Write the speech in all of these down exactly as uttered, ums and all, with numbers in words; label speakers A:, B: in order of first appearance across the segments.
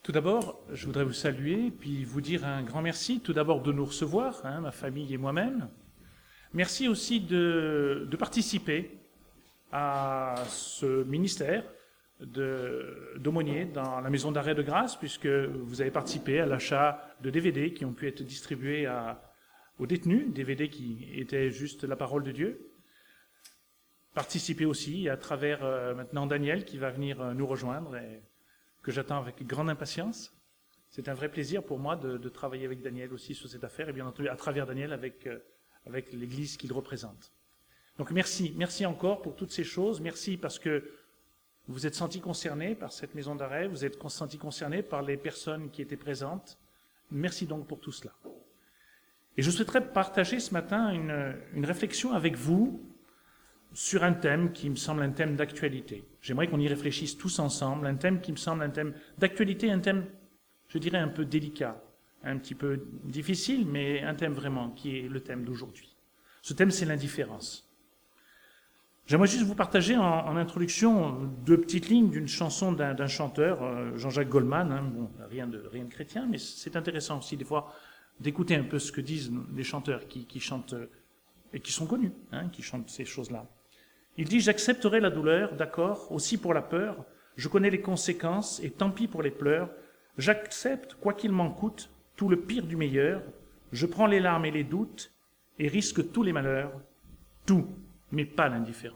A: Tout d'abord, je voudrais vous saluer, puis vous dire un grand merci, tout d'abord de nous recevoir, hein, ma famille et moi-même. Merci aussi de, de participer à ce ministère d'aumônier dans la maison d'arrêt de grâce, puisque vous avez participé à l'achat de D V D qui ont pu être distribués à, aux détenus, D V D qui étaient juste la parole de Dieu. Participez aussi à travers euh, maintenant Daniel qui va venir euh, nous rejoindre et que j'attends avec grande impatience. C'est un vrai plaisir pour moi de, de travailler avec Daniel aussi sur cette affaire et bien entendu à travers Daniel avec, euh, avec l'Église qu'il représente. Donc merci, merci encore pour toutes ces choses. Merci parce que vous vous êtes sentis concernés par cette maison d'arrêt, vous êtes sentis concernés par les personnes qui étaient présentes. Merci donc pour tout cela. Et je souhaiterais partager ce matin une, une réflexion avec vous sur un thème qui me semble un thème d'actualité. J'aimerais qu'on y réfléchisse tous ensemble, un thème qui me semble un thème d'actualité, un thème, je dirais, un peu délicat, un petit peu difficile, mais un thème vraiment qui est le thème d'aujourd'hui. Ce thème, c'est l'indifférence. J'aimerais juste vous partager en, en introduction deux petites lignes d'une chanson d'un d'un chanteur, euh, Jean-Jacques Goldman, hein, bon, rien de, rien de chrétien, mais c'est intéressant aussi des fois d'écouter un peu ce que disent les chanteurs qui, qui chantent, et qui sont connus, hein, qui chantent ces choses-là. Il dit « J'accepterai la douleur, d'accord, aussi pour la peur, je connais les conséquences, et tant pis pour les pleurs, j'accepte, quoi qu'il m'en coûte, tout le pire du meilleur, je prends les larmes et les doutes, et risque tous les malheurs, tout, mais pas l'indifférence. »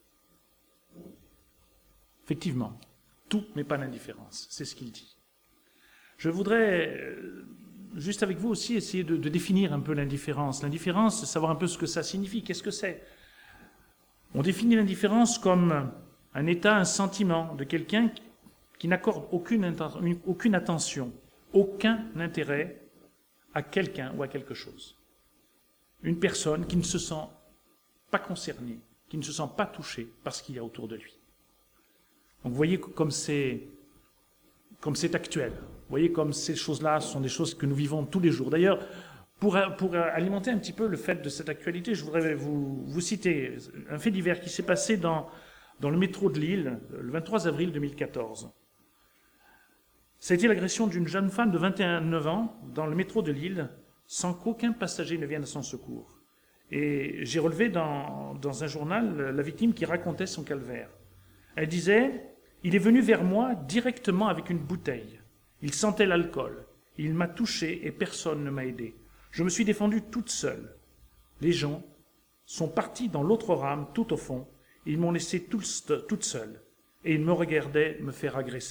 A: Effectivement, tout, mais pas l'indifférence, c'est ce qu'il dit. Je voudrais, juste avec vous aussi, essayer de, de définir un peu l'indifférence. L'indifférence, savoir un peu ce que ça signifie, qu'est-ce que c'est ? On définit l'indifférence comme un état, un sentiment de quelqu'un qui n'accorde aucune, aucune attention, aucun intérêt à quelqu'un ou à quelque chose. Une personne qui ne se sent pas concernée, qui ne se sent pas touchée par ce qu'il y a autour de lui. Donc vous voyez comme c'est comme c'est actuel. Vous voyez comme ces choses-là sont des choses que nous vivons tous les jours. D'ailleurs, Pour, pour alimenter un petit peu le fait de cette actualité, je voudrais vous, vous citer un fait divers qui s'est passé dans, dans le métro de Lille le vingt-trois avril deux mille quatorze. Ça a été l'agression d'une jeune femme de vingt et neuf ans dans le métro de Lille sans qu'aucun passager ne vienne à son secours. Et j'ai relevé dans, dans un journal la victime qui racontait son calvaire. Elle disait « Il est venu vers moi directement avec une bouteille. Il sentait l'alcool. Il m'a touché et personne ne m'a aidé. Je me suis défendue toute seule. Les gens sont partis dans l'autre rame, tout au fond. Ils m'ont laissée toute seule. Et ils me regardaient me faire agresser. »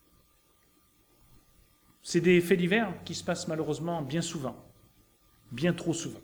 A: C'est des faits divers qui se passent malheureusement bien souvent. Bien trop souvent.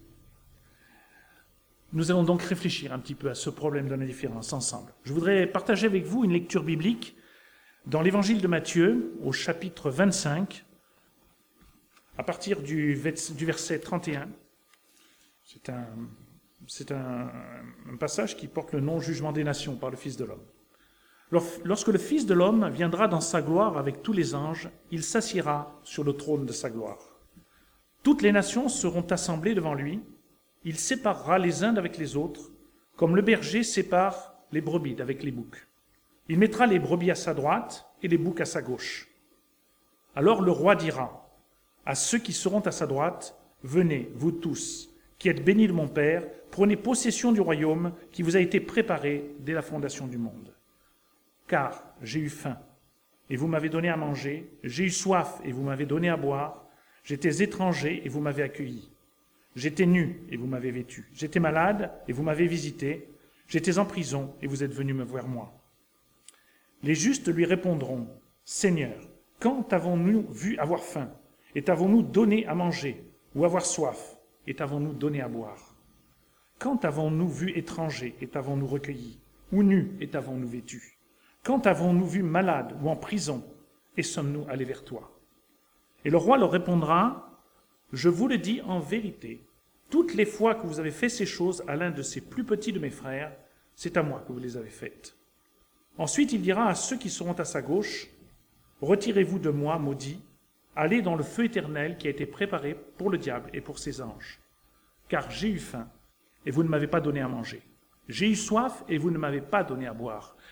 A: Nous allons donc réfléchir un petit peu à ce problème de l'indifférence ensemble. Je voudrais partager avec vous une lecture biblique dans l'évangile de Matthieu, au chapitre vingt-cinq, à partir du, du verset trente et un. C'est un, c'est un, un passage qui porte le non-jugement des nations par le Fils de l'homme. Lorsque le Fils de l'homme viendra dans sa gloire avec tous les anges, il s'assiera sur le trône de sa gloire. Toutes les nations seront assemblées devant lui. Il séparera les uns d'avec les autres, comme le berger sépare les brebis d'avec les boucs. Il mettra les brebis à sa droite et les boucs à sa gauche. Alors le roi dira à ceux qui seront à sa droite, « Venez, vous tous, qui êtes bénis de mon Père, prenez possession du royaume qui vous a été préparé dès la fondation du monde. Car j'ai eu faim, et vous m'avez donné à manger, j'ai eu soif, et vous m'avez donné à boire, j'étais étranger, et vous m'avez accueilli. J'étais nu, et vous m'avez vêtu. J'étais malade, et vous m'avez visité. J'étais en prison, et vous êtes venus me voir moi. » Les justes lui répondront, « Seigneur, quand avons-nous vu avoir faim ? Et t'avons-nous donné à manger, ou avoir soif, et t'avons-nous donné à boire? Quand avons-nous vu étranger, et t'avons-nous recueilli, ou nu, et t'avons-nous vêtu? Quand avons-nous vu malade, ou en prison, et sommes-nous allés vers toi? » Et le roi leur répondra, « Je vous le dis en vérité, toutes les fois que vous avez fait ces choses à l'un de ces plus petits de mes frères, c'est à moi que vous les avez faites. » Ensuite il dira à ceux qui seront à sa gauche, « Retirez-vous de moi, maudits, allez dans le feu éternel qui a été préparé pour le diable et pour ses anges. Car j'ai eu faim, et vous ne m'avez pas donné à manger. J'ai eu soif, et vous ne m'avez pas donné à boire.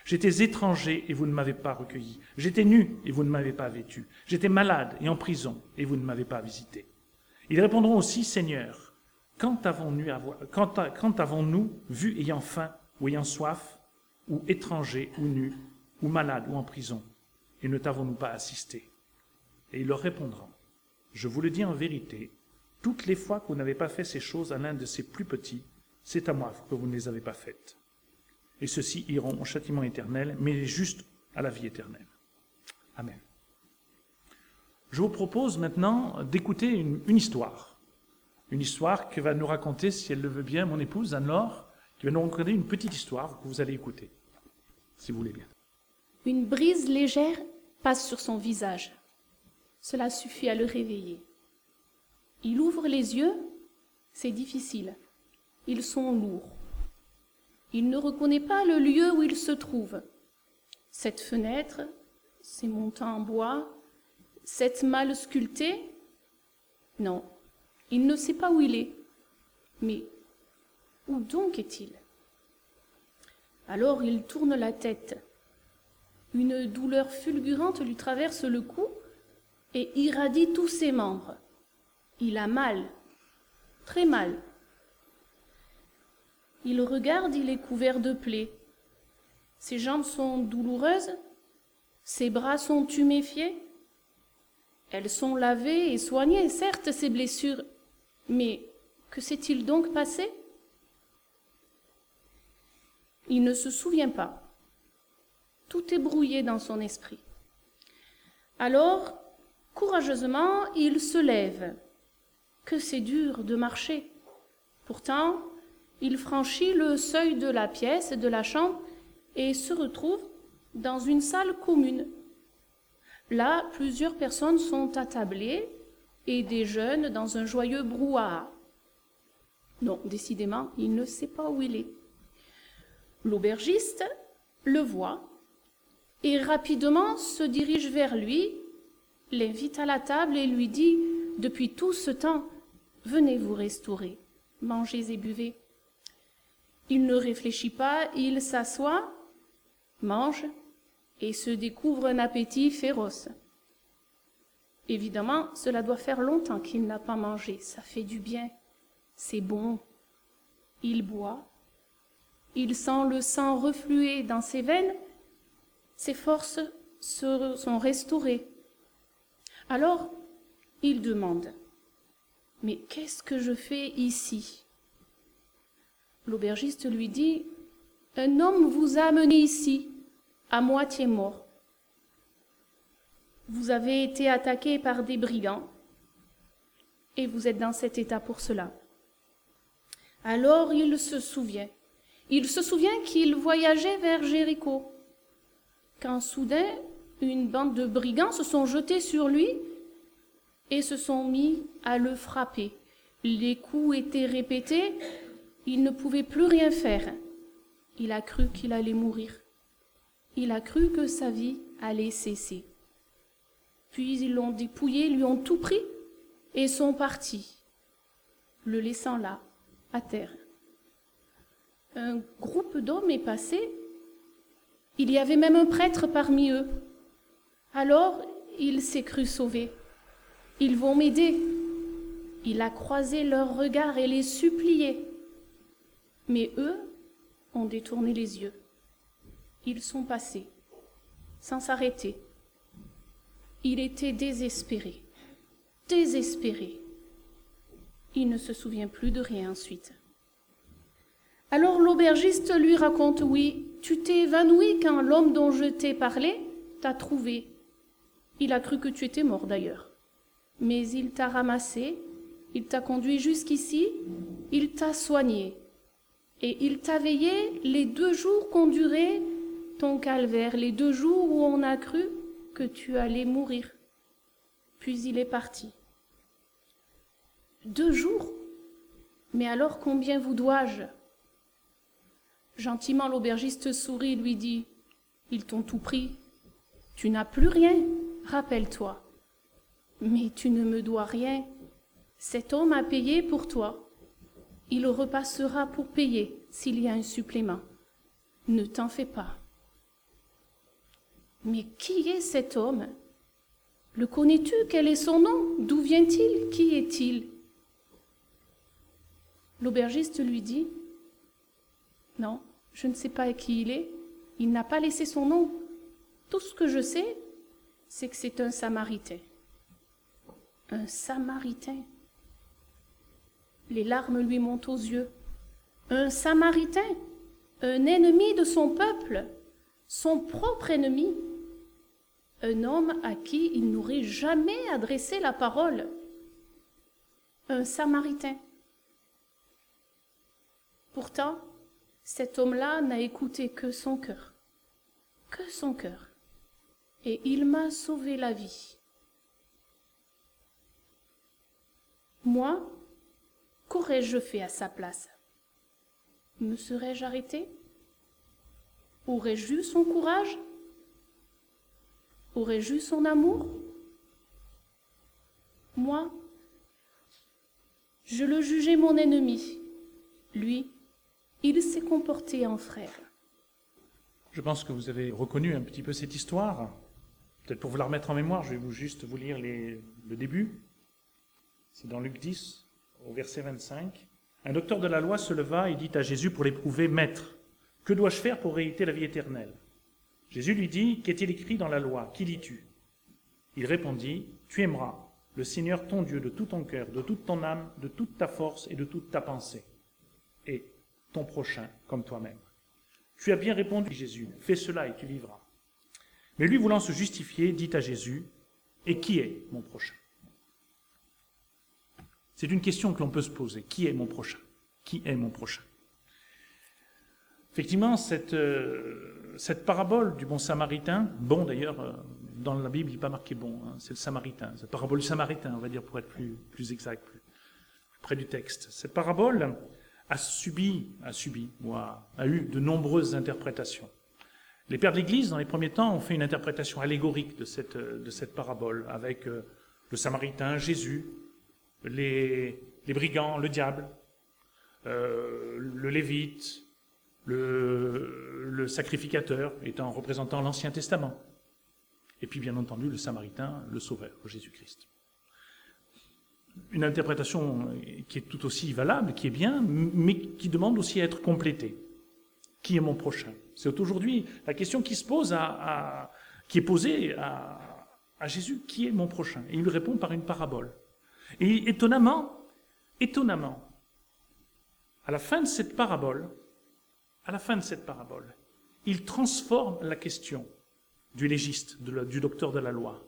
A: J'étais étranger et vous ne m'avez pas recueilli. J'étais nu et vous ne m'avez pas vêtu. J'étais malade et en prison et vous ne m'avez pas visité. » Ils répondront aussi, « Seigneur, quand avons-nous quand, quand avons-nous vu ayant faim ou ayant soif, ou étranger ou nu, ou malade ou en prison, et ne t'avons-nous pas assisté ?» Et il leur répondra, « Je vous le dis en vérité, toutes les fois que vous n'avez pas fait ces choses à l'un de ces plus petits, c'est à moi que vous ne les avez pas faites. Et ceux-ci iront au châtiment éternel, mais les justes à la vie éternelle. » Amen. Je vous propose maintenant d'écouter une, une histoire. Une histoire que va nous raconter, si elle le veut bien, mon épouse Anne-Laure, qui va nous raconter une petite histoire que vous allez écouter, si vous voulez bien.
B: Une brise légère passe sur son visage. Cela suffit à le réveiller. Il ouvre les yeux, c'est difficile. Ils sont lourds. Il ne reconnaît pas le lieu où il se trouve. Cette fenêtre, ces montants en bois, cette malle sculptée, non, il ne sait pas où il est. Mais où donc est-il? Alors il tourne la tête. Une douleur fulgurante lui traverse le cou et irradie tous ses membres. Il a mal, très mal. Il regarde, il est couvert de plaies. Ses jambes sont douloureuses, ses bras sont tuméfiés. Elles sont lavées et soignées, certes, ces blessures, mais que s'est-il donc passé? Il ne se souvient pas. Tout est brouillé dans son esprit. Alors, courageusement, il se lève. Que c'est dur de marcher. Pourtant, il franchit le seuil de la pièce, de la chambre, et se retrouve dans une salle commune. Là, plusieurs personnes sont attablées et déjeunent dans un joyeux brouhaha. Non, décidément, il ne sait pas où il est. L'aubergiste le voit et rapidement se dirige vers lui, l'invite à la table et lui dit « Depuis tout ce temps, venez vous restaurer, mangez et buvez. » Il ne réfléchit pas, il s'assoit, mange et se découvre un appétit féroce. Évidemment, cela doit faire longtemps qu'il n'a pas mangé, ça fait du bien, c'est bon. Il boit, il sent le sang refluer dans ses veines, ses forces se sont restaurées. Alors, il demande « Mais qu'est-ce que je fais ici ?» L'aubergiste lui dit « Un homme vous a amené ici, à moitié mort. Vous avez été attaqué par des brigands et vous êtes dans cet état pour cela. » Alors il se souvient. Il se souvient qu'il voyageait vers Jéricho, quand soudain une bande de brigands se sont jetés sur lui et se sont mis à le frapper. Les coups étaient répétés, il ne pouvait plus rien faire. Il a cru qu'il allait mourir. Il a cru que sa vie allait cesser. Puis ils l'ont dépouillé, lui ont tout pris et sont partis, le laissant là, à terre. Un groupe d'hommes est passé. Il y avait même un prêtre parmi eux. Alors il s'est cru sauvé. Ils vont m'aider. Il a croisé leurs regards et les supplié. Mais eux ont détourné les yeux. Ils sont passés, sans s'arrêter. Il était désespéré, désespéré. Il ne se souvient plus de rien ensuite. Alors l'aubergiste lui raconte, « Oui, tu t'es évanoui quand l'homme dont je t'ai parlé t'a trouvé. Il a cru que tu étais mort d'ailleurs. Mais il t'a ramassé, il t'a conduit jusqu'ici, il t'a soigné. Et il t'a veillé les deux jours qu'ont duré ton calvaire, les deux jours où on a cru que tu allais mourir. Puis il est parti. » Deux jours? Mais alors combien vous dois-je? Gentiment l'aubergiste sourit et lui dit, « Ils t'ont tout pris. Tu n'as plus rien, rappelle-toi. Mais tu ne me dois rien. Cet homme a payé pour toi. Il repassera pour payer s'il y a un supplément. Ne t'en fais pas. » Mais qui est cet homme? Le connais-tu? Quel est son nom? D'où vient-il? Qui est-il? L'aubergiste lui dit, non, je ne sais pas qui il est. Il n'a pas laissé son nom. Tout ce que je sais, c'est que c'est un Samaritain. Un Samaritain. Les larmes lui montent aux yeux. Un Samaritain, un ennemi de son peuple, son propre ennemi. Un homme à qui il n'aurait jamais adressé la parole. Un Samaritain. Pourtant, cet homme-là n'a écouté que son cœur. Que son cœur. Et il m'a sauvé la vie. Moi, qu'aurais-je fait à sa place? Me serais-je arrêté? Aurais-je eu son courage? Aurais-je eu son amour? Moi, je le jugeais mon ennemi. Lui, il s'est comporté en frère.
A: Je pense que vous avez reconnu un petit peu cette histoire. Peut-être pour vous la remettre en mémoire, je vais vous juste vous lire les, le début. C'est dans Luc dix, au verset vingt-cinq. Un docteur de la loi se leva et dit à Jésus pour l'éprouver, « Maître, que dois-je faire pour hériter la vie éternelle ?» Jésus lui dit, « Qu'est-il écrit dans la loi? Qui lis-tu » Il répondit, « Tu aimeras le Seigneur ton Dieu de tout ton cœur, de toute ton âme, de toute ta force et de toute ta pensée, et ton prochain comme toi-même. » Tu as bien répondu, Jésus, « Fais cela et tu vivras. » Mais lui, voulant se justifier, dit à Jésus, « Et qui est mon prochain ?» C'est une question que l'on peut se poser. Qui est mon prochain? Qui est mon prochain? Effectivement, cette, euh, cette parabole du bon samaritain, bon d'ailleurs, euh, dans la Bible, il n'est pas marqué bon, hein, c'est le samaritain, cette parabole du samaritain, on va dire pour être plus, plus exact, plus, plus près du texte. Cette parabole a subi, a subi, ou a, a eu de nombreuses interprétations. Les pères de l'Église, dans les premiers temps, ont fait une interprétation allégorique de cette, de cette parabole, avec euh, le samaritain, Jésus, les, les brigands, le diable, euh, le lévite, le, le sacrificateur, étant représentant l'Ancien Testament, et puis bien entendu le samaritain, le sauveur, Jésus-Christ. Une interprétation qui est tout aussi valable, qui est bien, mais qui demande aussi à être complétée. Qui est mon prochain? C'est aujourd'hui la question qui se pose à, à qui est posée à, à Jésus. Qui est mon prochain? Et il lui répond par une parabole. Et étonnamment, étonnamment, à la fin de cette parabole, à la fin de cette parabole, il transforme la question du légiste, de la, du docteur de la loi.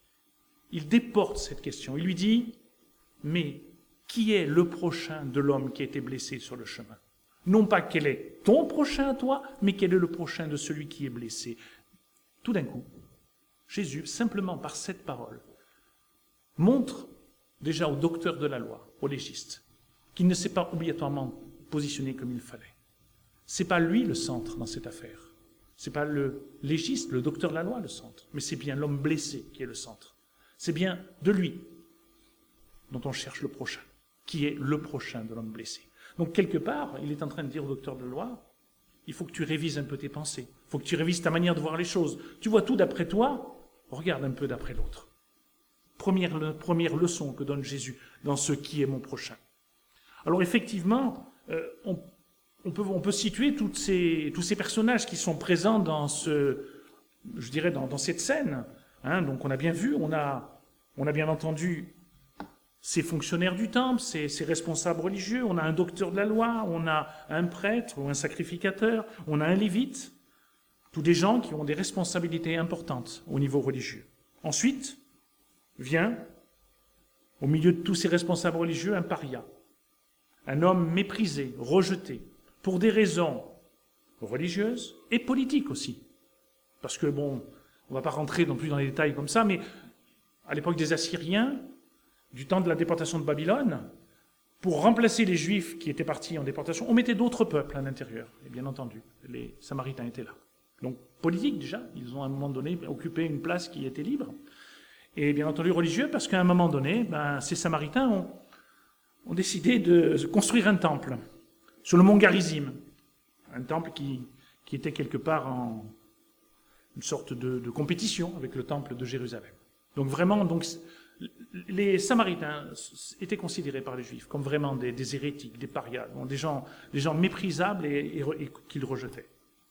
A: Il déporte cette question. Il lui dit, mais qui est le prochain de l'homme qui a été blessé sur le chemin? Non pas quel est ton prochain à toi, mais quel est le prochain de celui qui est blessé. Tout d'un coup, Jésus, simplement par cette parole, montre déjà au docteur de la loi, au légiste, qu'il ne s'est pas obligatoirement positionné comme il fallait. Ce n'est pas lui le centre dans cette affaire. Ce n'est pas le légiste, le docteur de la loi le centre, mais c'est bien l'homme blessé qui est le centre. C'est bien de lui dont on cherche le prochain, qui est le prochain de l'homme blessé. Donc quelque part, il est en train de dire au docteur de la loi, il faut que tu révises un peu tes pensées, il faut que tu révises ta manière de voir les choses. Tu vois tout d'après toi, regarde un peu d'après l'autre. Première, première leçon que donne Jésus dans ce qui est mon prochain. Alors effectivement, euh, on, on, peut, on peut situer toutes ces, tous ces personnages qui sont présents dans, ce, je dirais dans, dans cette scène. Hein, donc on a bien vu, on a, on a bien entendu ces fonctionnaires du temple, ces, ces responsables religieux, on a un docteur de la loi, on a un prêtre ou un sacrificateur, on a un lévite, tous des gens qui ont des responsabilités importantes au niveau religieux. Ensuite, vient, au milieu de tous ces responsables religieux, un paria, un homme méprisé, rejeté, pour des raisons religieuses et politiques aussi. Parce que, bon, on ne va pas rentrer non plus dans les détails comme ça, mais à l'époque des Assyriens, du temps de la déportation de Babylone, pour remplacer les Juifs qui étaient partis en déportation, on mettait d'autres peuples à l'intérieur. Et bien entendu, les Samaritains étaient là. Donc, politique déjà, ils ont à un moment donné occupé une place qui était libre. Et bien entendu religieux, parce qu'à un moment donné, ben, ces Samaritains ont, ont décidé de construire un temple sur le mont Garizim. Un temple qui, qui était quelque part en, une sorte de, de compétition avec le temple de Jérusalem. Donc vraiment, donc, les Samaritains étaient considérés par les Juifs comme vraiment des, des hérétiques, des parias, des gens, des gens méprisables et, et, et qu'ils rejetaient.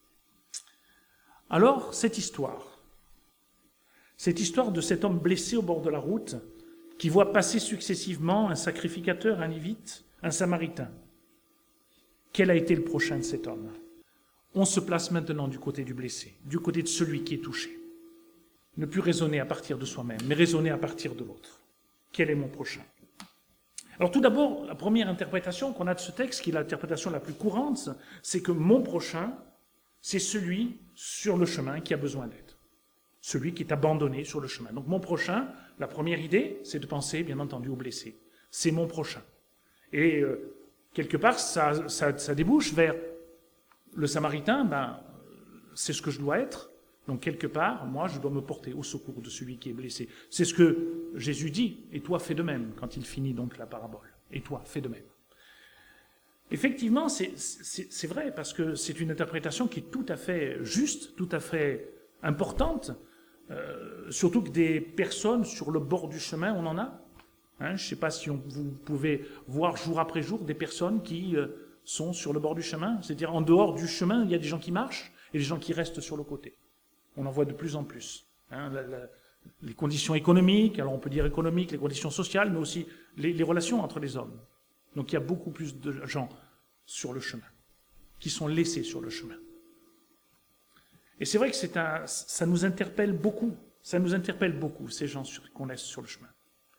A: Alors, cette histoire, cette histoire de cet homme blessé au bord de la route, qui voit passer successivement un sacrificateur, un lévite, un samaritain. Quel a été le prochain de cet homme? On se place maintenant du côté du blessé, du côté de celui qui est touché. Ne plus raisonner à partir de soi-même, mais raisonner à partir de l'autre. Quel est mon prochain? Alors tout d'abord, la première interprétation qu'on a de ce texte, qui est l'interprétation la plus courante, c'est que mon prochain, c'est celui sur le chemin qui a besoin d'aide. Celui qui est abandonné sur le chemin. Donc mon prochain, la première idée, c'est de penser, bien entendu, au blessé. C'est mon prochain. Et euh, quelque part, ça, ça, ça débouche vers le Samaritain, ben, c'est ce que je dois être. Donc quelque part, moi, je dois me porter au secours de celui qui est blessé. C'est ce que Jésus dit, et toi, fais de même, quand il finit donc la parabole. Et toi, fais de même. Effectivement, c'est, c'est, c'est vrai, parce que c'est une interprétation qui est tout à fait juste, tout à fait importante, euh, surtout que des personnes sur le bord du chemin, on en a. Hein, je ne sais pas si on, vous pouvez voir jour après jour des personnes qui euh, sont sur le bord du chemin, c'est-à-dire en dehors du chemin, il y a des gens qui marchent et des gens qui restent sur le côté. On en voit de plus en plus. Hein, la, la, les conditions économiques, alors on peut dire économiques, les conditions sociales, mais aussi les, les relations entre les hommes. Donc il y a beaucoup plus de gens sur le chemin, qui sont laissés sur le chemin. Et c'est vrai que c'est un, ça nous interpelle beaucoup, ça nous interpelle beaucoup, ces gens sur, qu'on laisse sur le chemin.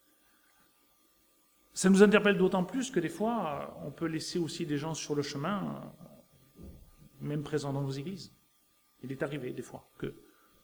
A: Ça nous interpelle d'autant plus que des fois, on peut laisser aussi des gens sur le chemin, même présents dans nos églises. Il est arrivé des fois que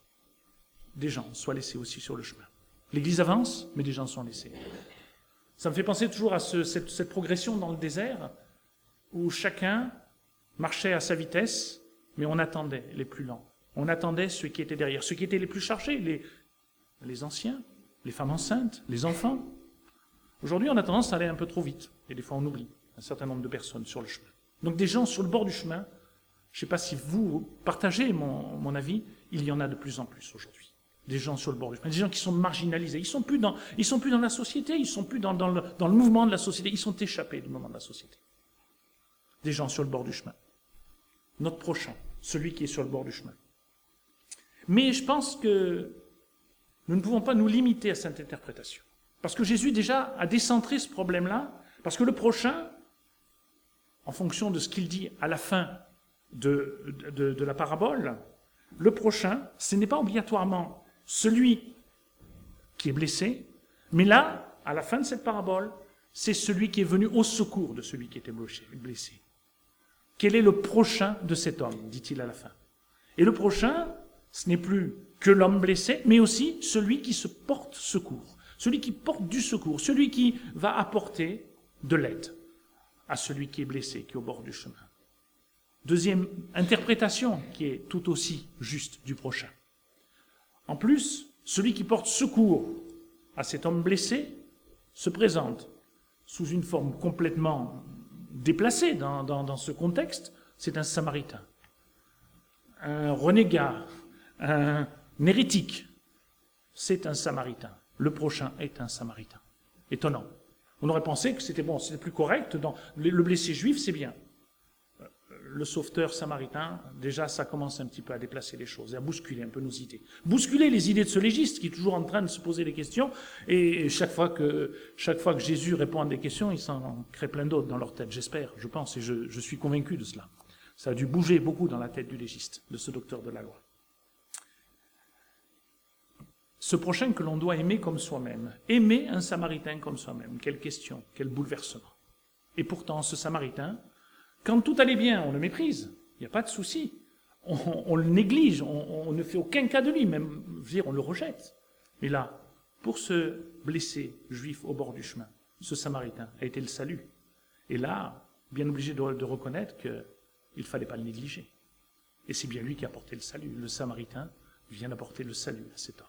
A: des gens soient laissés aussi sur le chemin. L'église avance, mais des gens sont laissés. Ça me fait penser toujours à ce, cette, cette progression dans le désert, où chacun marchait à sa vitesse, mais on attendait les plus lents. On attendait ceux qui étaient derrière, ceux qui étaient les plus chargés, les, les anciens, les femmes enceintes, les enfants. Aujourd'hui, on a tendance à aller un peu trop vite, et des fois on oublie un certain nombre de personnes sur le chemin. Donc des gens sur le bord du chemin, je ne sais pas si vous partagez mon, mon avis, il y en a de plus en plus aujourd'hui. Des gens sur le bord du chemin, des gens qui sont marginalisés, ils ne sont plus dans, ils sont plus dans la société, ils ne sont plus dans, dans, le, dans le mouvement de la société, ils sont échappés du mouvement de la société. Des gens sur le bord du chemin. Notre prochain, celui qui est sur le bord du chemin. Mais je pense que nous ne pouvons pas nous limiter à cette interprétation. Parce que Jésus déjà a décentré ce problème-là, parce que le prochain, en fonction de ce qu'il dit à la fin de, de, de la parabole, le prochain, ce n'est pas obligatoirement celui qui est blessé, mais là, à la fin de cette parabole, c'est celui qui est venu au secours de celui qui était blessé. Quel est le prochain de cet homme, dit-il à la fin. Et le prochain, ce n'est plus que l'homme blessé, mais aussi celui qui se porte secours, celui qui porte du secours, celui qui va apporter de l'aide à celui qui est blessé, qui est au bord du chemin. Deuxième interprétation qui est tout aussi juste du prochain. En plus, celui qui porte secours à cet homme blessé se présente sous une forme complètement déplacée dans, dans, dans ce contexte, c'est un Samaritain, un renégat, un hérétique. C'est un Samaritain. Le prochain est un Samaritain. Étonnant. On aurait pensé que c'était bon, c'était plus correct. Dans le blessé juif, c'est bien. Le sauveteur samaritain, déjà, ça commence un petit peu à déplacer les choses, et à bousculer un peu nos idées. Bousculer les idées de ce légiste qui est toujours en train de se poser des questions, et chaque fois que, chaque fois que Jésus répond à des questions, il s'en crée plein d'autres dans leur tête, j'espère, je pense, et je, je suis convaincu de cela. Ça a dû bouger beaucoup dans la tête du légiste, de ce docteur de la loi. Ce prochain que l'on doit aimer comme soi-même. Aimer un Samaritain comme soi-même. Quelle question, quel bouleversement. Et pourtant, ce Samaritain, quand tout allait bien, on le méprise, il n'y a pas de souci. On, on le néglige, on, on ne fait aucun cas de lui, même, je veux dire, on le rejette. Mais là, pour ce blessé juif au bord du chemin, ce Samaritain a été le salut. Et là, bien obligé de, de reconnaître qu'il ne fallait pas le négliger. Et c'est bien lui qui a apporté le salut. Le Samaritain vient d'apporter le salut à cet homme.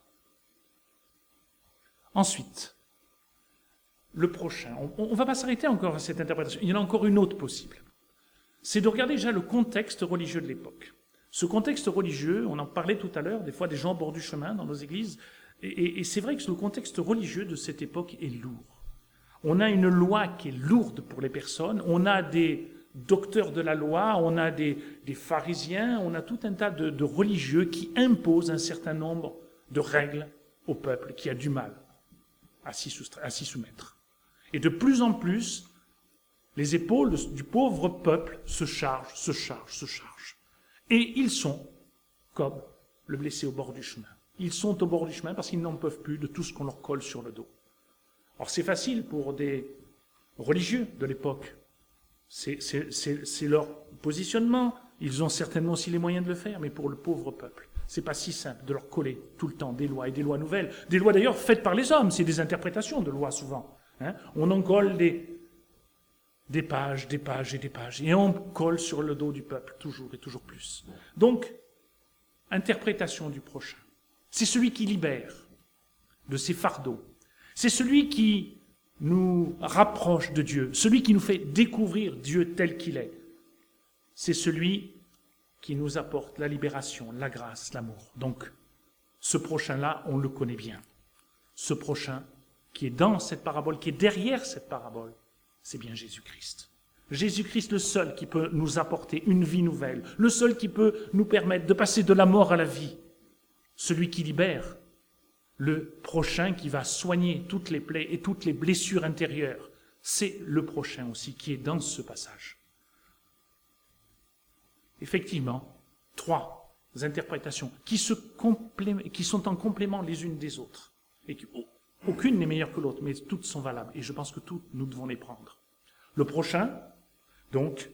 A: Ensuite, le prochain. On ne va pas s'arrêter encore à cette interprétation. Il y en a encore une autre possible. C'est de regarder déjà le contexte religieux de l'époque. Ce contexte religieux, on en parlait tout à l'heure, des fois des gens au bord du chemin dans nos églises, et, et, et c'est vrai que le contexte religieux de cette époque est lourd. On a une loi qui est lourde pour les personnes, on a des docteurs de la loi, on a des, des pharisiens, on a tout un tas de, de religieux qui imposent un certain nombre de règles au peuple qui a du mal à s'y soumettre. Et de plus en plus, les épaules du pauvre peuple se chargent, se chargent, se chargent. Et ils sont comme le blessé au bord du chemin. Ils sont au bord du chemin parce qu'ils n'en peuvent plus de tout ce qu'on leur colle sur le dos. Alors c'est facile pour des religieux de l'époque. C'est, c'est, c'est, c'est leur positionnement. Ils ont certainement aussi les moyens de le faire, mais pour le pauvre peuple, c'est pas si simple de leur coller tout le temps des lois et des lois nouvelles. Des lois d'ailleurs faites par les hommes, c'est des interprétations de lois souvent. Hein. On en colle des... Des pages, des pages et des pages. Et on colle sur le dos du peuple, toujours et toujours plus. Donc, interprétation du prochain. C'est celui qui libère de ses fardeaux. C'est celui qui nous rapproche de Dieu, celui qui nous fait découvrir Dieu tel qu'il est. C'est celui qui nous apporte la libération, la grâce, l'amour. Donc, ce prochain-là, on le connaît bien. Ce prochain qui est dans cette parabole, qui est derrière cette parabole, c'est bien Jésus-Christ. Jésus-Christ, le seul qui peut nous apporter une vie nouvelle, le seul qui peut nous permettre de passer de la mort à la vie, celui qui libère, le prochain qui va soigner toutes les plaies et toutes les blessures intérieures, c'est le prochain aussi qui est dans ce passage. Effectivement, trois interprétations qui, se complé- qui sont en complément les unes des autres, et qui, oh, aucune n'est meilleure que l'autre, mais toutes sont valables, et je pense que toutes, nous devons les prendre. Le prochain, donc,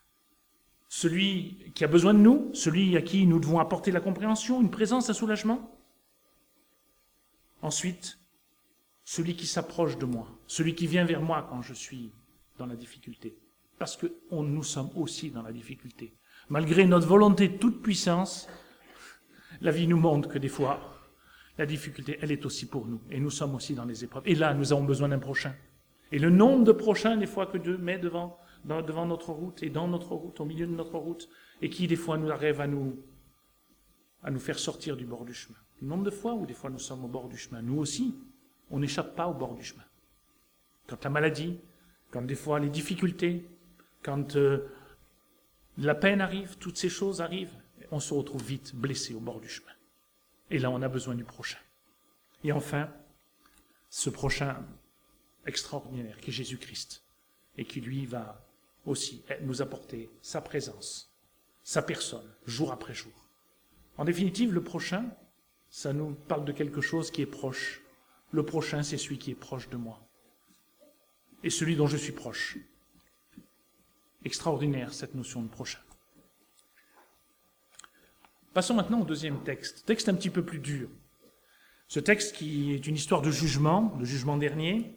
A: celui qui a besoin de nous, celui à qui nous devons apporter la compréhension, une présence, un soulagement. Ensuite, celui qui s'approche de moi, celui qui vient vers moi quand je suis dans la difficulté, parce que on, nous sommes aussi dans la difficulté. Malgré notre volonté de toute puissance, la vie nous montre que des fois, la difficulté, elle est aussi pour nous. Et nous sommes aussi dans les épreuves. Et là, nous avons besoin d'un prochain. Et le nombre de prochains, des fois, que Dieu met devant, dans, devant notre route, et dans notre route, au milieu de notre route, et qui, des fois, nous arrive à nous, à nous faire sortir du bord du chemin. Le nombre de fois où, des fois, nous sommes au bord du chemin. Nous aussi, on n'échappe pas au bord du chemin. Quand la maladie, quand, des fois, les difficultés, quand euh, la peine arrive, toutes ces choses arrivent, on se retrouve vite blessé au bord du chemin. Et là, on a besoin du prochain. Et enfin, ce prochain extraordinaire qui est Jésus-Christ et qui, lui, va aussi nous apporter sa présence, sa personne, jour après jour. En définitive, le prochain, ça nous parle de quelque chose qui est proche. Le prochain, c'est celui qui est proche de moi. Et celui dont je suis proche. Extraordinaire, cette notion de prochain. Passons maintenant au deuxième texte, texte un petit peu plus dur. Ce texte qui est une histoire de jugement, de jugement dernier,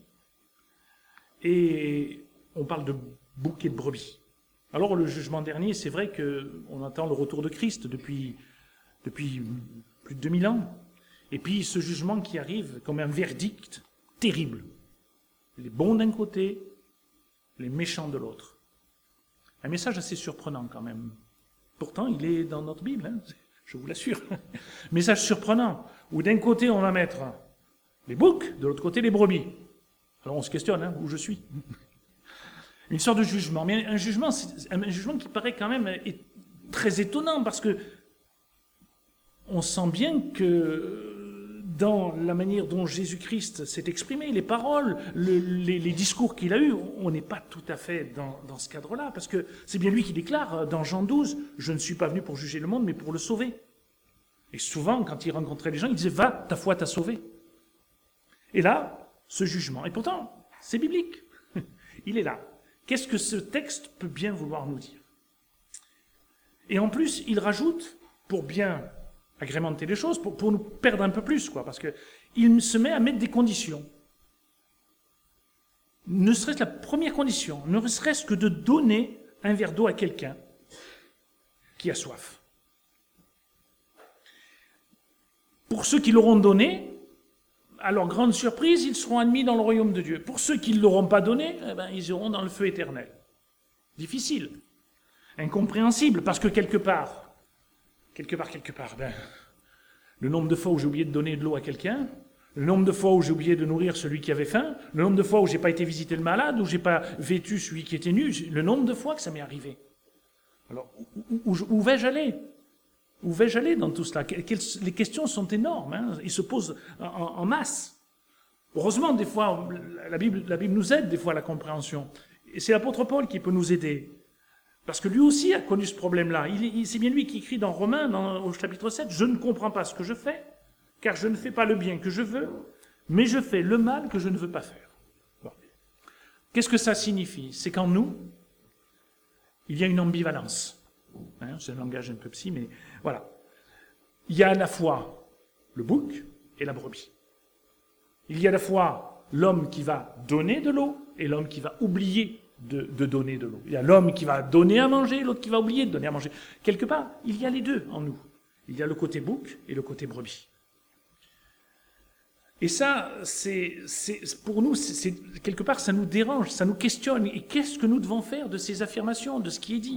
A: et on parle de bouc et de brebis. Alors le jugement dernier, c'est vrai qu'on attend le retour de Christ depuis, depuis plus de deux mille ans, et puis ce jugement qui arrive comme un verdict terrible. Les bons d'un côté, les méchants de l'autre. Un message assez surprenant quand même. Pourtant, il est dans notre Bible, hein, je vous l'assure. Message surprenant, où d'un côté on va mettre les boucs, de l'autre côté les brebis. Alors on se questionne, hein, où je suis. Une sorte de jugement, mais un jugement, c'est un jugement qui paraît quand même très étonnant, parce que on sent bien que dans la manière dont Jésus-Christ s'est exprimé, les paroles, le, les, les discours qu'il a eus, on n'est pas tout à fait dans, dans ce cadre-là, parce que c'est bien lui qui déclare dans Jean douze, « Je ne suis pas venu pour juger le monde, mais pour le sauver ». Et souvent, quand il rencontrait les gens, il disait « Va, ta foi t'a sauvé ». Et là, ce jugement, et pourtant, c'est biblique, il est là. Qu'est-ce que ce texte peut bien vouloir nous dire? Et en plus, il rajoute, pour bien agrémenter les choses, pour, pour nous perdre un peu plus, quoi, parce qu'il se met à mettre des conditions. Ne serait-ce la première condition, ne serait-ce que de donner un verre d'eau à quelqu'un qui a soif. Pour ceux qui l'auront donné, à leur grande surprise, ils seront admis dans le royaume de Dieu. Pour ceux qui ne l'auront pas donné, eh ben, ils iront dans le feu éternel. Difficile, incompréhensible, parce que quelque part, quelque part, quelque part, ben, le nombre de fois où j'ai oublié de donner de l'eau à quelqu'un, le nombre de fois où j'ai oublié de nourrir celui qui avait faim, le nombre de fois où j'ai pas été visiter le malade, où j'ai pas vêtu celui qui était nu, le nombre de fois que ça m'est arrivé. Alors, où, où, où vais-je aller? Où vais-je aller dans tout cela? Les questions sont énormes, hein, ils se posent en, en masse. Heureusement, des fois, la Bible, la Bible nous aide des fois à la compréhension. Et c'est l'apôtre Paul qui peut nous aider. Parce que lui aussi a connu ce problème-là. Il, il, c'est bien lui qui écrit dans Romains, dans, au chapitre sept, « Je ne comprends pas ce que je fais, car je ne fais pas le bien que je veux, mais je fais le mal que je ne veux pas faire. » Bon. Qu'est-ce que ça signifie? C'est qu'en nous, il y a une ambivalence. Hein, c'est un langage un peu psy, mais voilà. Il y a à la fois le bouc et la brebis. Il y a à la fois l'homme qui va donner de l'eau et l'homme qui va oublier de, de donner de l'eau. Il y a l'homme qui va donner à manger et l'autre qui va oublier de donner à manger. Quelque part, il y a les deux en nous. Il y a le côté bouc et le côté brebis. Et ça, c'est, c'est, pour nous, c'est, c'est, quelque part, ça nous dérange, ça nous questionne. Et qu'est-ce que nous devons faire de ces affirmations, de ce qui est dit?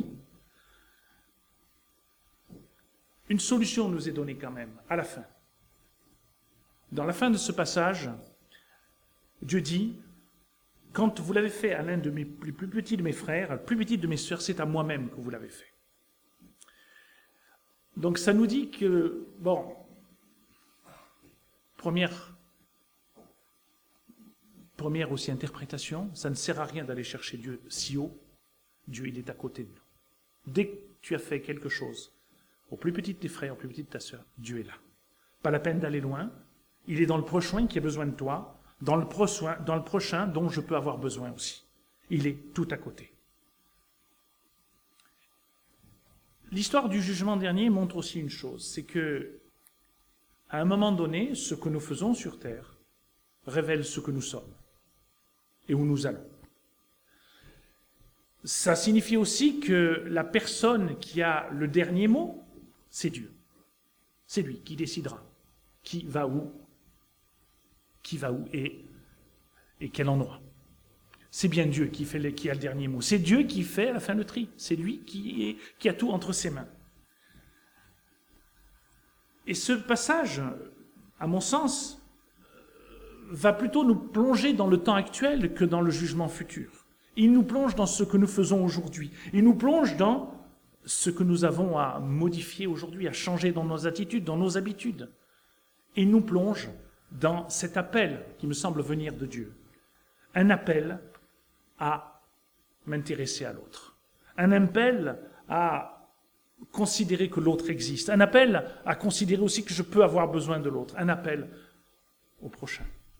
A: Une solution nous est donnée quand même, à la fin. Dans la fin de ce passage, Dieu dit, quand vous l'avez fait à l'un de mes plus, plus petits de mes frères, à la plus petite de mes sœurs, c'est à moi-même que vous l'avez fait. Donc ça nous dit que, bon, première, première aussi interprétation, ça ne sert à rien d'aller chercher Dieu si haut, Dieu il est à côté de nous. Dès que tu as fait quelque chose, au plus petit de tes frères, au plus petit de ta sœur, Dieu est là. Pas la peine d'aller loin, il est dans le prochain qui a besoin de toi, dans le, prochain, dans le prochain dont je peux avoir besoin aussi. Il est tout à côté. L'histoire du jugement dernier montre aussi une chose, c'est que, à un moment donné, ce que nous faisons sur terre révèle ce que nous sommes et où nous allons. Ça signifie aussi que la personne qui a le dernier mot, c'est Dieu. C'est lui qui décidera qui va où, qui va où et, et quel endroit. C'est bien Dieu qui, fait les, qui a le dernier mot. C'est Dieu qui fait à la fin le tri. C'est lui qui, est, qui a tout entre ses mains. Et ce passage, à mon sens, va plutôt nous plonger dans le temps actuel que dans le jugement futur. Il nous plonge dans ce que nous faisons aujourd'hui. Il nous plonge dans ce que nous avons à modifier aujourd'hui, à changer dans nos attitudes, dans nos habitudes. Il nous plonge dans cet appel qui me semble venir de Dieu. Un appel à m'intéresser à l'autre. Un appel à considérer que l'autre existe. Un appel à considérer aussi que je peux avoir besoin de l'autre. Un appel au prochain.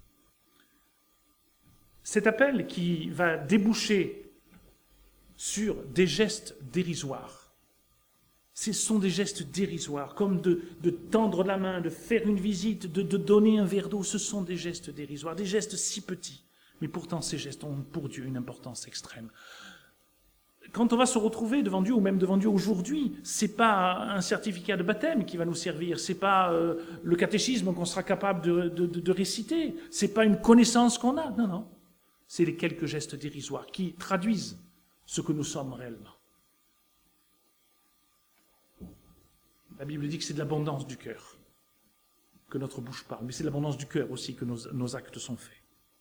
A: Cet appel qui va déboucher sur des gestes dérisoires. Ce sont des gestes dérisoires, comme de, de tendre la main, de faire une visite, de, de donner un verre d'eau. Ce sont des gestes dérisoires, des gestes si petits. Mais pourtant, ces gestes ont pour Dieu une importance extrême. Quand on va se retrouver devant Dieu, ou même devant Dieu aujourd'hui, c'est pas un certificat de baptême qui va nous servir, c'est pas euh, le catéchisme qu'on sera capable de, de, de, de réciter, c'est pas une connaissance qu'on a, non, non. C'est les quelques gestes dérisoires qui traduisent ce que nous sommes réellement. La Bible dit que c'est de l'abondance du cœur que notre bouche parle, mais c'est de l'abondance du cœur aussi que nos, nos actes sont faits.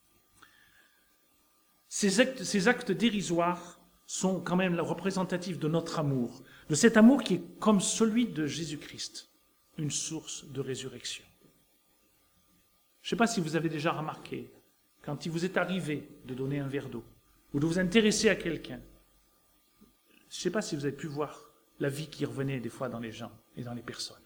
A: Ces actes, ces actes dérisoires sont quand même représentatifs de notre amour, de cet amour qui est comme celui de Jésus-Christ, une source de résurrection. Je ne sais pas si vous avez déjà remarqué, quand il vous est arrivé de donner un verre d'eau, ou de vous intéresser à quelqu'un, je ne sais pas si vous avez pu voir la vie qui revenait des fois dans les gens et dans les personnes.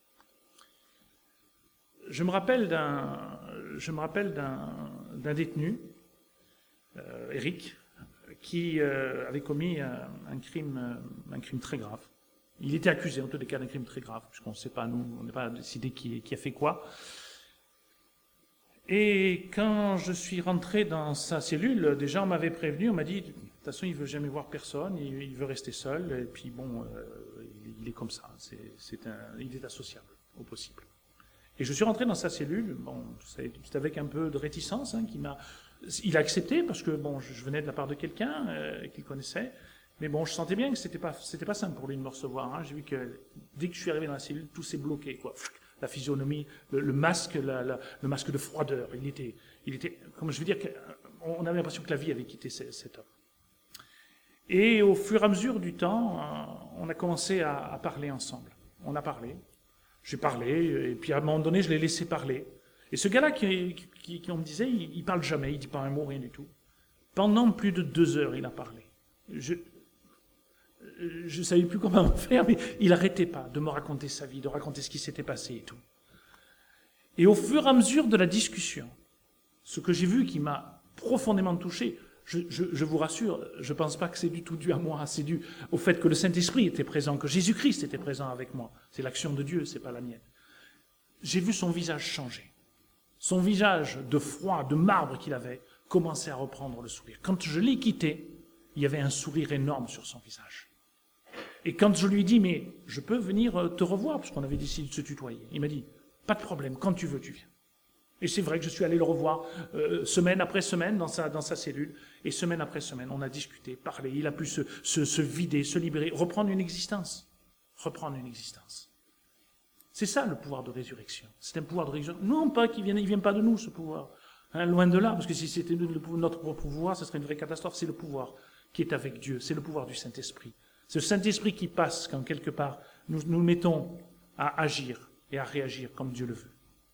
A: Je me rappelle d'un, je me rappelle d'un, d'un détenu, euh, Eric, qui euh, avait commis un, un, crime, euh, un crime très grave. Il était accusé, en tous les cas, d'un crime très grave, puisqu'on ne sait pas, nous, on n'a pas décidé qui, qui a fait quoi. Et quand je suis rentré dans sa cellule, des gens m'avaient prévenu, on m'a dit, de toute façon, il ne veut jamais voir personne, il, il veut rester seul, et puis bon, euh, il, il est comme ça, c'est, c'est un, il est associable au possible. Et je suis rentré dans sa cellule, bon, c'est avec un peu de réticence, hein, qui m'a, il a accepté, parce que bon, je venais de la part de quelqu'un euh, qu'il connaissait, Mais bon, je sentais bien que c'était pas, c'était pas simple pour lui de me recevoir. Hein. J'ai vu que dès que je suis arrivé dans la cellule, tout s'est bloqué, quoi. La physionomie, le, le masque, la, la, le masque de froideur. Il était, il était, comme je veux dire, on avait l'impression que la vie avait quitté cet homme. Et au fur et à mesure du temps, on a commencé à, à parler ensemble. On a parlé. J'ai parlé, et puis à un moment donné, je l'ai laissé parler. Et ce gars-là, qui, qui, qui on me disait, il, il parle jamais, il dit pas un mot, rien du tout. Pendant plus de deux heures, il a parlé. Je je savais plus comment faire, mais il n'arrêtait pas de me raconter sa vie, de raconter ce qui s'était passé et tout. Et au fur et à mesure de la discussion, ce que j'ai vu qui m'a profondément touché, je, je, je vous rassure, je ne pense pas que c'est du tout dû à moi, c'est dû au fait que le Saint-Esprit était présent, que Jésus-Christ était présent avec moi. C'est l'action de Dieu, c'est pas la mienne. J'ai vu son visage changer. Son visage de froid, de marbre qu'il avait, commençait à reprendre le sourire. Quand je l'ai quitté, il y avait un sourire énorme sur son visage. Et quand je lui ai dit, mais je peux venir te revoir, parce qu'on avait décidé de se tutoyer, il m'a dit, pas de problème, quand tu veux, tu viens. Et c'est vrai que je suis allé le revoir euh, semaine après semaine dans sa, dans sa cellule, et semaine après semaine, on a discuté, parlé, il a pu se, se, se vider, se libérer, reprendre une existence. Reprendre une existence. C'est ça le pouvoir de résurrection. C'est un pouvoir de résurrection. Non pas qu'il ne vienne pas de nous, ce pouvoir. Hein, loin de là, parce que si c'était notre propre pouvoir, ce serait une vraie catastrophe. C'est le pouvoir qui est avec Dieu, c'est le pouvoir du Saint-Esprit. C'est le Saint-Esprit qui passe quand quelque part nous nous mettons à agir et à réagir comme Dieu le veut.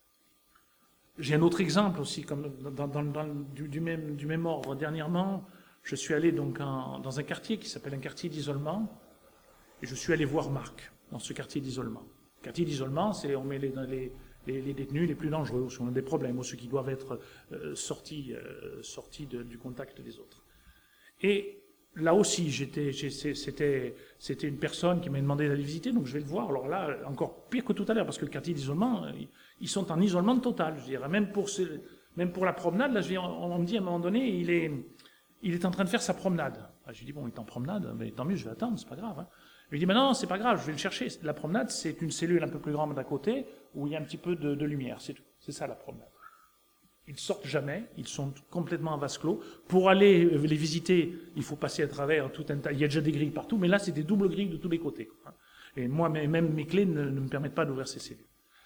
A: J'ai un autre exemple aussi, comme dans, dans, dans, du, du, même, du même ordre. Dernièrement, je suis allé donc en, dans un quartier qui s'appelle un quartier d'isolement, et je suis allé voir Marc dans ce quartier d'isolement. Le quartier d'isolement, c'est on met les, les, les, les détenus les plus dangereux, ceux qui ont des problèmes, ou ceux qui doivent être euh, sortis, euh, sortis de, du contact des autres. Et là aussi, j'étais, c'était, c'était une personne qui m'a demandé d'aller visiter, donc je vais le voir. Alors là, encore pire que tout à l'heure, parce que le quartier d'isolement, ils sont en isolement total, je dirais. Même pour, ce, même pour la promenade, là, je, on, on me dit à un moment donné, il est, il est en train de faire sa promenade. Ah, je lui dis, bon, il est en promenade, mais tant mieux, je vais attendre, c'est pas grave. Hein. Je lui dis, mais non, c'est pas grave, je vais le chercher. La promenade, c'est une cellule un peu plus grande d'à côté, où il y a un petit peu de, de lumière, c'est tout. C'est ça la promenade. Ils ne sortent jamais, ils sont complètement en vase clos. Pour aller les visiter, il faut passer à travers tout un tas. Il y a déjà des grilles partout, mais là, c'est des doubles grilles de tous les côtés. Et moi, même mes clés ne, ne me permettent pas d'ouvrir ces cellules.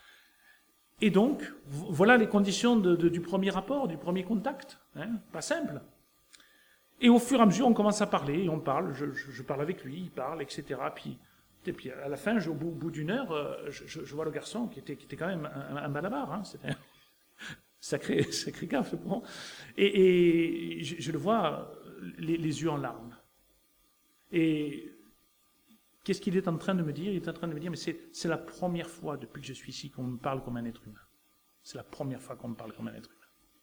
A: Et donc, voilà les conditions de, de, du premier rapport, du premier contact. Hein, pas simple. Et au fur et à mesure, on commence à parler, et on parle, je, je, je parle avec lui, il parle, et cetera. Puis, et puis à la fin, je, au bout, au bout d'une heure, je, je, je vois le garçon qui était, qui était quand même un, un malabar. Hein, c'était un sacré, sacré gaffe. Bon. Et, et je, je le vois, les, les yeux en larmes. Et qu'est-ce qu'il est en train de me dire? Il est en train de me dire, mais c'est, c'est la première fois depuis que je suis ici qu'on me parle comme un être humain. C'est la première fois qu'on me parle comme un être humain.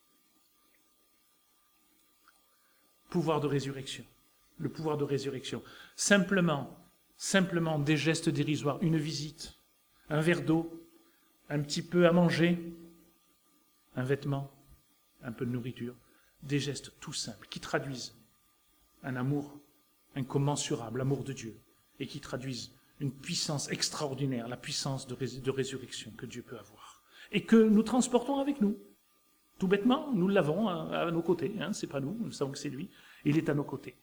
A: Pouvoir de résurrection. Le pouvoir de résurrection. Simplement, simplement des gestes dérisoires, une visite, un verre d'eau, un petit peu à manger, un vêtement, un peu de nourriture, des gestes tout simples qui traduisent un amour incommensurable, l'amour de Dieu, et qui traduisent une puissance extraordinaire, la puissance de, rés- de résurrection que Dieu peut avoir, et que nous transportons avec nous. Tout bêtement, nous l'avons à, à nos côtés, hein, c'est pas nous, nous savons que c'est lui, il est à nos côtés.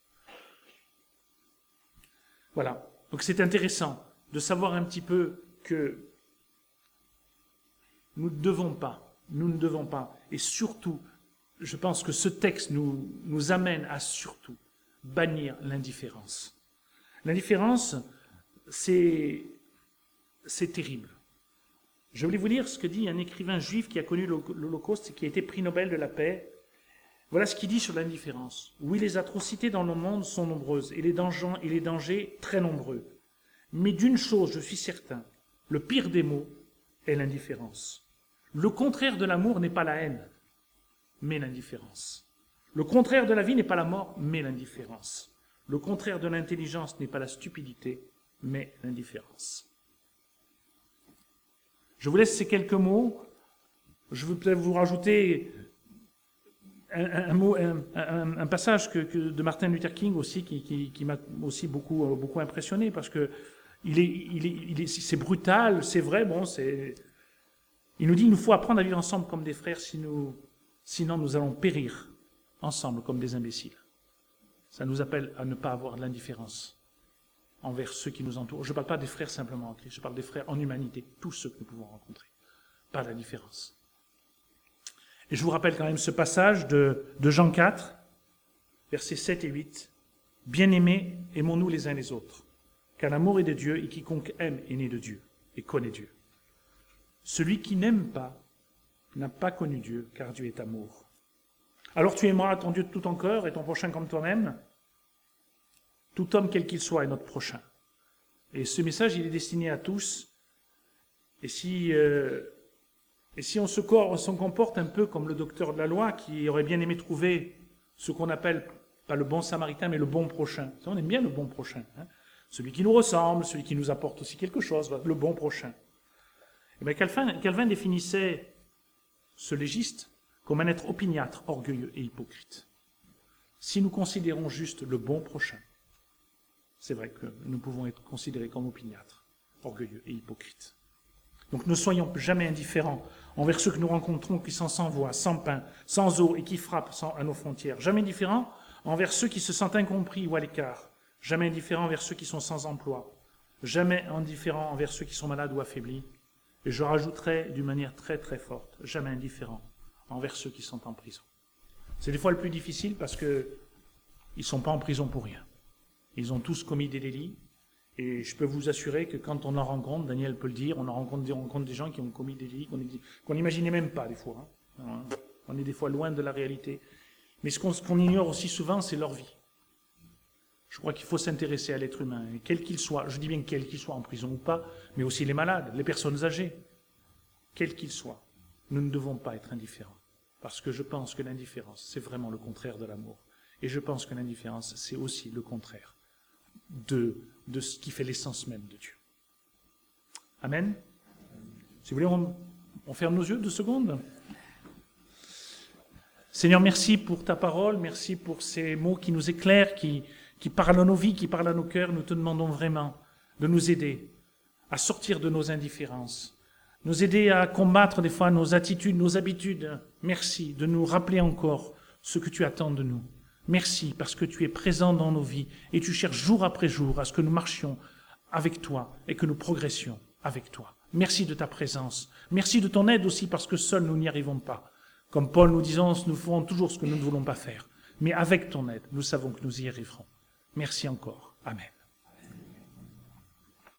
A: Voilà, donc c'est intéressant de savoir un petit peu que nous ne devons pas, nous ne devons pas, et surtout, je pense que ce texte nous, nous amène à surtout bannir l'indifférence. L'indifférence, c'est, c'est terrible. Je voulais vous lire ce que dit un écrivain juif qui a connu l'Holocauste et qui a été prix Nobel de la paix. Voilà ce qu'il dit sur l'indifférence. Oui, les atrocités dans le monde sont nombreuses et les dangers, et les dangers très nombreux. Mais d'une chose, je suis certain, le pire des maux est l'indifférence. Le contraire de l'amour n'est pas la haine, mais l'indifférence. Le contraire de la vie n'est pas la mort, mais l'indifférence. Le contraire de l'intelligence n'est pas la stupidité, mais l'indifférence. Je vous laisse ces quelques mots. Je veux peut-être vous rajouter un, un, mot, un, un, un passage que, que de Martin Luther King aussi, qui, qui, qui m'a aussi beaucoup, beaucoup impressionné, parce que il est, il est, il est, c'est brutal, c'est vrai, bon, c'est... Il nous dit qu'il nous faut apprendre à vivre ensemble comme des frères, si nous, sinon nous allons périr ensemble comme des imbéciles. Ça nous appelle à ne pas avoir de l'indifférence envers ceux qui nous entourent. Je ne parle pas des frères simplement en Christ, je parle des frères en humanité, tous ceux que nous pouvons rencontrer. Pas d'indifférence. Et je vous rappelle quand même ce passage de, de Jean quatre, versets sept et huit. « Bien-aimés, aimons-nous les uns les autres, car l'amour est de Dieu, et quiconque aime est né de Dieu, et connaît Dieu. Celui qui n'aime pas n'a pas connu Dieu, car Dieu est amour. Alors tu aimeras ton Dieu de tout ton cœur et ton prochain comme toi-même. Tout homme, quel qu'il soit, est notre prochain. » Et ce message, il est destiné à tous. Et si, euh, et si on se comporte un peu comme le docteur de la loi, qui aurait bien aimé trouver ce qu'on appelle, pas le bon samaritain, mais le bon prochain. On aime bien le bon prochain. Hein, celui qui nous ressemble, celui qui nous apporte aussi quelque chose, le bon prochain. Et bien Calvin, Calvin définissait ce légiste comme un être opiniâtre, orgueilleux et hypocrite. Si nous considérons juste le bon prochain, c'est vrai que nous pouvons être considérés comme opiniâtres, orgueilleux et hypocrites. Donc ne soyons jamais indifférents envers ceux que nous rencontrons qui sont sans voix, sans pain, sans eau et qui frappent sans, à nos frontières. Jamais indifférents envers ceux qui se sentent incompris ou à l'écart. Jamais indifférents envers ceux qui sont sans emploi. Jamais indifférents envers ceux qui sont malades ou affaiblis. Et je rajouterai d'une manière très très forte, jamais indifférents envers ceux qui sont en prison. C'est des fois le plus difficile parce qu'ils ne sont pas en prison pour rien. Ils ont tous commis des délits. Et je peux vous assurer que quand on en rencontre, Daniel peut le dire, on en rencontre des, on rencontre des gens qui ont commis des délits qu'on n'imaginait même pas des fois. Hein. On est des fois loin de la réalité. Mais ce qu'on, ce qu'on ignore aussi souvent, c'est leur vie. Je crois qu'il faut s'intéresser à l'être humain, quel qu'il soit. Je dis bien quel qu'il soit, en prison ou pas, mais aussi les malades, les personnes âgées. Quel qu'il soit, nous ne devons pas être indifférents. Parce que je pense que l'indifférence, c'est vraiment le contraire de l'amour. Et je pense que l'indifférence, c'est aussi le contraire de, de ce qui fait l'essence même de Dieu. Amen. Si vous voulez, on, on ferme nos yeux deux secondes. Seigneur, merci pour ta parole, merci pour ces mots qui nous éclairent, qui, qui parlent à nos vies, qui parlent à nos cœurs. Nous te demandons vraiment de nous aider à sortir de nos indifférences, nous aider à combattre des fois nos attitudes, nos habitudes. Merci de nous rappeler encore ce que tu attends de nous. Merci parce que tu es présent dans nos vies et tu cherches jour après jour à ce que nous marchions avec toi et que nous progressions avec toi. Merci de ta présence. Merci de ton aide aussi parce que seuls nous n'y arrivons pas. Comme Paul nous disant, nous ferons toujours ce que nous ne voulons pas faire. Mais avec ton aide, nous savons que nous y arriverons. Merci encore. Amen.